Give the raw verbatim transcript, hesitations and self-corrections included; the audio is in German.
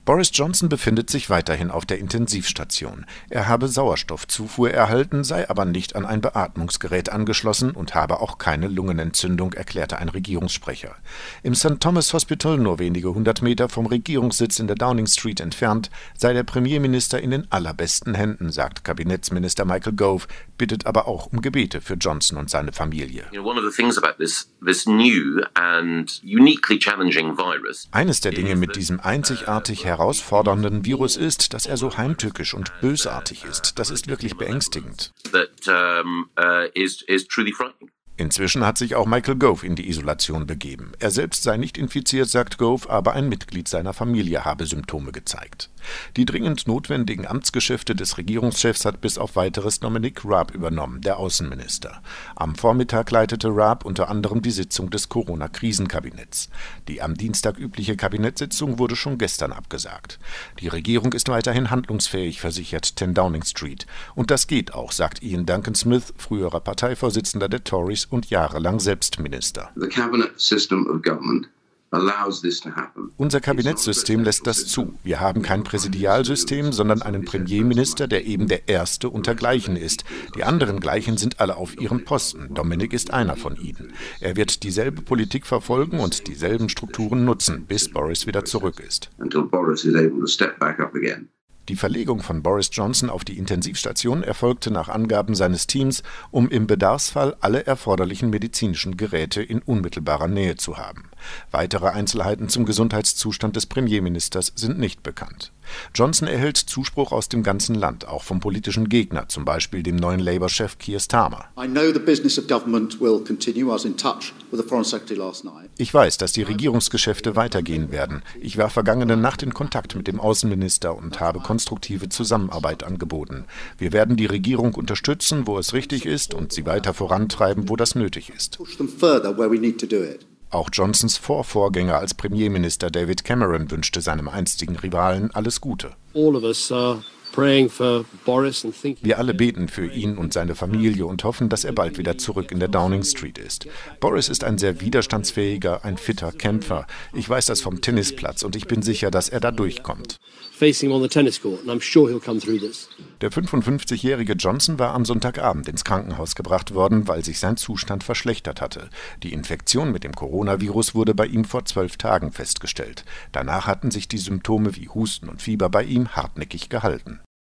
Boris Johnson befindet sich weiterhin auf der Intensivstation. Er habe Sauerstoffzufuhr erhalten, sei aber nicht an ein Beatmungsgerät angeschlossen und habe auch keine Lungenentzündung, erklärte ein Regierungssprecher. Im Saint Thomas Hospital, nur wenige hundert Meter vom Regierungssitz in der Downing Street entfernt, sei der Premierminister in den allerbesten Händen, sagt Kabinettsminister Michael Gove, bittet aber auch um Gebete für Johnson und seine Familie. Eines der Dinge mit diesem einzigartig herausfordernden Virus ist, dass er so heimtückisch und bösartig ist. Das ist wirklich beängstigend. Inzwischen hat sich auch Michael Gove in die Isolation begeben. Er selbst sei nicht infiziert, sagt Gove, aber ein Mitglied seiner Familie habe Symptome gezeigt. Die dringend notwendigen Amtsgeschäfte des Regierungschefs hat bis auf Weiteres Dominic Raab übernommen, der Außenminister. Am Vormittag leitete Raab unter anderem die Sitzung des Corona-Krisenkabinetts. Die am Dienstag übliche Kabinettssitzung wurde schon gestern abgesagt. Die Regierung ist weiterhin handlungsfähig, versichert zehn Downing Street. Und das geht auch, sagt Ian Duncan Smith, früherer Parteivorsitzender der Tories und jahrelang selbst Minister. Unser Kabinettssystem lässt das zu. Wir haben kein Präsidialsystem, sondern einen Premierminister, der eben der Erste unter Gleichen ist. Die anderen Gleichen sind alle auf ihren Posten. Dominic ist einer von ihnen. Er wird dieselbe Politik verfolgen und dieselben Strukturen nutzen, bis Boris wieder zurück ist. Die Verlegung von Boris Johnson auf die Intensivstation erfolgte nach Angaben seines Teams, um im Bedarfsfall alle erforderlichen medizinischen Geräte in unmittelbarer Nähe zu haben. Weitere Einzelheiten zum Gesundheitszustand des Premierministers sind nicht bekannt. Johnson erhält Zuspruch aus dem ganzen Land, auch vom politischen Gegner, zum Beispiel dem neuen Labour-Chef Keir Starmer. Ich weiß, dass die Regierungsgeschäfte weitergehen werden. Ich war vergangene Nacht in Kontakt mit dem Außenminister und habe konstruktive Zusammenarbeit angeboten. Wir werden die Regierung unterstützen, wo es richtig ist, und sie weiter vorantreiben, wo das nötig ist. Auch Johnsons Vorvorgänger als Premierminister David Cameron wünschte seinem einstigen Rivalen alles Gute. Wir alle beten für ihn und seine Familie und hoffen, dass er bald wieder zurück in der Downing Street ist. Boris ist ein sehr widerstandsfähiger, ein fitter Kämpfer. Ich weiß das vom Tennisplatz und ich bin sicher, dass er da durchkommt. Der fünfundfünfzigjährige Johnson war am Sonntagabend ins Krankenhaus gebracht worden, weil sich sein Zustand verschlechtert hatte. Die Infektion mit dem Coronavirus wurde bei ihm vor zwölf Tagen festgestellt. Danach hatten sich die Symptome wie Husten und Fieber bei ihm hartnäckig gehalten.